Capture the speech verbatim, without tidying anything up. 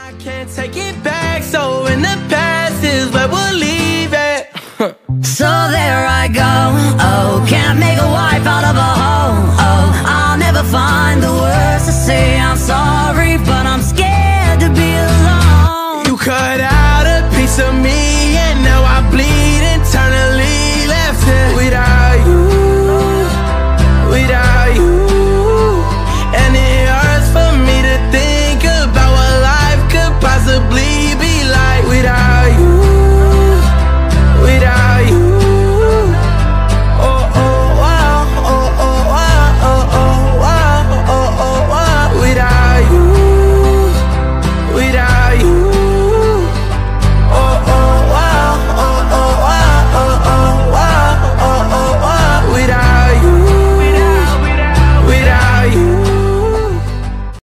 I can't take it back, so in the past is where we'll leave it. So there I go, oh, can't make a wife out of a hoe, oh, I'll never find the words to say I'm sorry.